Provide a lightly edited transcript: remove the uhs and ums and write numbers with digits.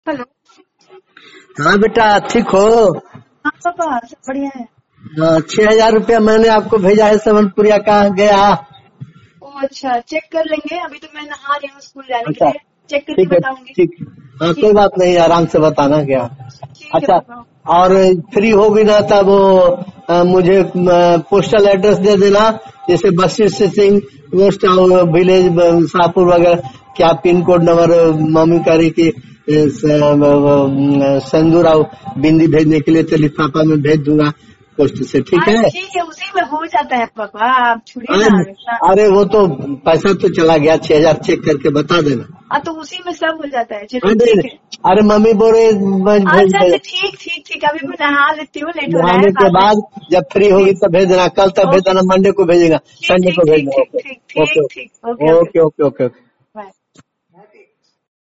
Hello. हाँ बेटा, ठीक हो? हाँ पापा, सब बढ़िया है। 6,000 रुपया मैंने आपको भेजा है सवनपुरिया, कहाँ गया? ओ अच्छा, चेक कर लेंगे। अभी तो मैं नहा रही हूँ स्कूल जाने के अच्छा, लिए। चेक करके ठीक है, बताऊंगी। ठीक। हाँ, ठीक कोई है बात नहीं, आराम से बताना क्या। ठीक है अच्छा, पापा। और फ्री होगी ना तब वो मुझे पोस्टल एड्रेस दे देना, जैसे वशिष्ठ सिंह पोस्ट विलेज शाहपुर वगैरह। क्या पिन कोड नंबर मम्मी कह रही थी संजू राव बिंदी भेजने के लिए, तो लिफाफा में भेज दूंगा पोस्ट से, ठीक हाँ है? ठीक है, उसी में हो जाता है पापा, आप छोड़िए ना अरे हमेशा। अरे वो तो पैसा तो चला गया, 6,000 चेक करके बता देना। हाँ तो उसी में सब हो जाता है। चलो अरे ठीक है। अरे मम्मी बोल रहे भेज अच्छा दे। अच्छा, ठीक ठीक ठीक। अभी मैं नहा लेती हूँ, लेट हो रहा है नहाने के बाद में। बाद जब फ्री होगी ठीक। तब भेज देना, कल तक भेज ओके। देना, मंडे को भेजेगा, ठीक संडे ठीक को भेज ठीक देना। ठीक ओके ठीक ओके ठीक ठीक। Okay okay. Okay okay okay okay.